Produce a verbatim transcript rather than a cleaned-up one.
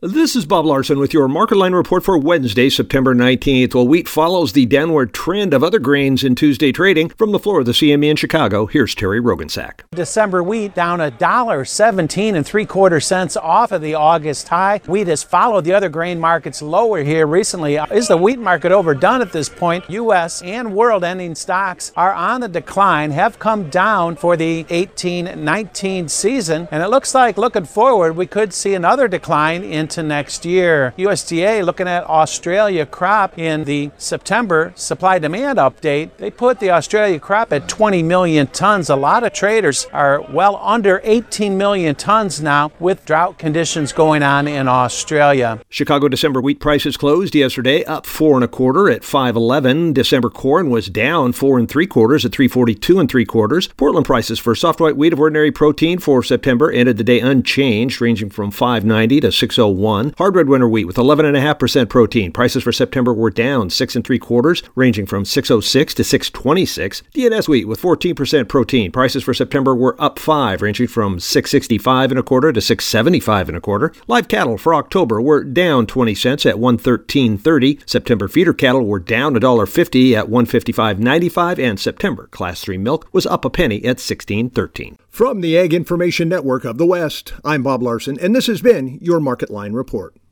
This is Bob Larson with your Market Line report for Wednesday, September nineteenth. Well, wheat follows the downward trend of other grains in Tuesday trading. From the floor of the C M E in Chicago, here's Terry Rogensack. December wheat down a dollar seventeen and three quarter cents off of the August high. Wheat has followed the other grain markets lower here recently. Is the wheat market overdone at this point? U S and world ending stocks are on the decline, have come down for the eighteen nineteen season, and it looks like looking forward we could see another decline into next year. U S D A looking at Australia crop in the September supply demand update. They put the Australia crop at twenty million tons. A lot of traders are well under eighteen million tons now with drought conditions going on in Australia. Chicago December wheat prices closed yesterday up four and a quarter at five eleven. December corn was down four and three quarters at three forty-two and three quarters. Portland prices for soft white wheat of ordinary protein for September ended the day unchanged, ranging from five ninety to six oh one. Hard red winter wheat with eleven point five percent protein. Prices for September were down six and three quarters, ranging from six oh six to six twenty-six. D N S wheat with fourteen percent protein. Prices for September were up five, ranging from six sixty-five and a quarter to six seventy-five and a quarter. Live cattle for October were down twenty cents at one thirteen thirty. September feeder cattle were down one dollar fifty at one fifty-five ninety-five, and September class three milk was up a penny at sixteen thirteen. From the Ag Information Network of the West, I'm Bob Larson, and this has been your Market Line report.